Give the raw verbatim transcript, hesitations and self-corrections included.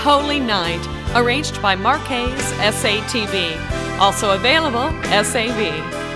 Holy Night, arranged by Mark Hayes, S A T B. Also available, S A V.